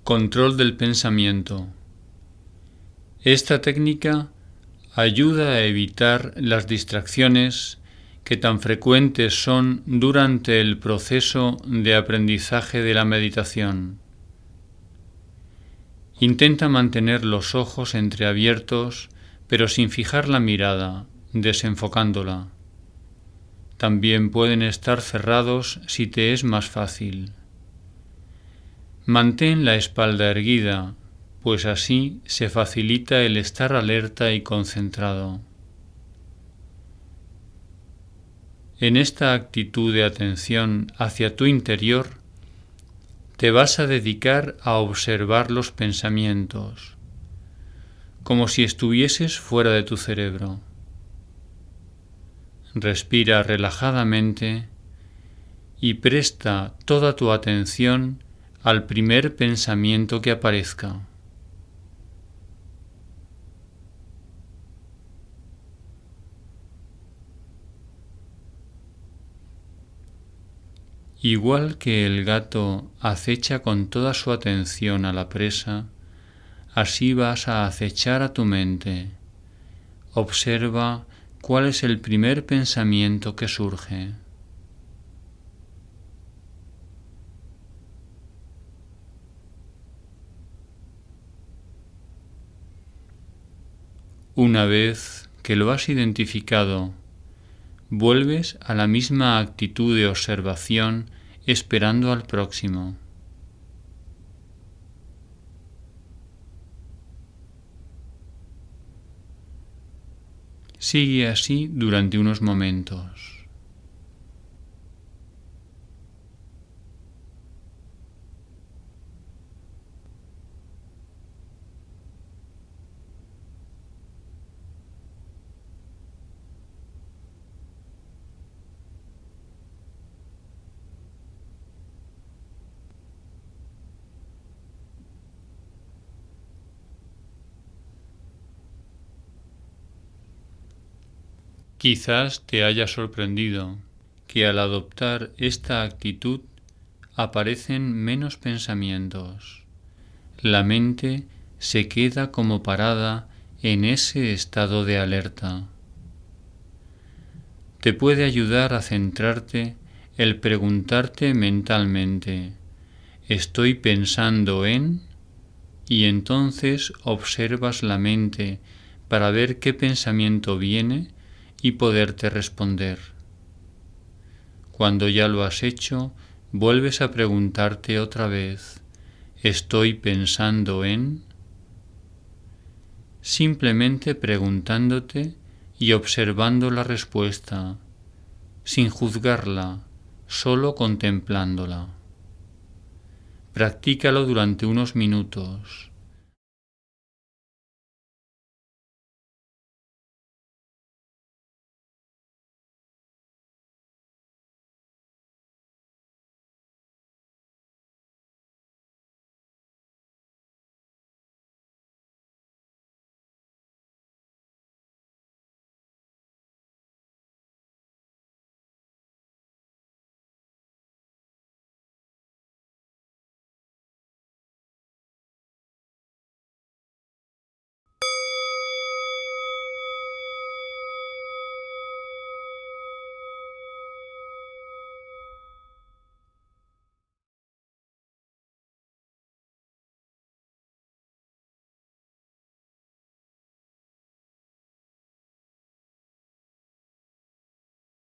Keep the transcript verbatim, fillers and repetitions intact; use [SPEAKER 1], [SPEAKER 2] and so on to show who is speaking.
[SPEAKER 1] Control del pensamiento. Esta técnica ayuda a evitar las distracciones que tan frecuentes son durante el proceso de aprendizaje de la meditación. Intenta mantener los ojos entreabiertos, pero sin fijar la mirada, desenfocándola. También pueden estar cerrados si te es más fácil. Mantén la espalda erguida, pues así se facilita el estar alerta y concentrado. En esta actitud de atención hacia tu interior, te vas a dedicar a observar los pensamientos, como si estuvieses fuera de tu cerebro. Respira relajadamente y presta toda tu atención al primer pensamiento que aparezca. Igual que el gato acecha con toda su atención a la presa, así vas a acechar a tu mente. Observa cuál es el primer pensamiento que surge. Una vez que lo has identificado, vuelves a la misma actitud de observación esperando al próximo. Sigue así durante unos momentos. Quizás te haya sorprendido que al adoptar esta actitud aparecen menos pensamientos. La mente se queda como parada en ese estado de alerta. Te puede ayudar a centrarte el preguntarte mentalmente, ¿estoy pensando en? Y entonces observas la mente para ver qué pensamiento viene y poderte responder. Cuando ya lo has hecho, vuelves a preguntarte otra vez, ¿estoy pensando en? Simplemente preguntándote y observando la respuesta, sin juzgarla, solo contemplándola. Practícalo durante unos minutos.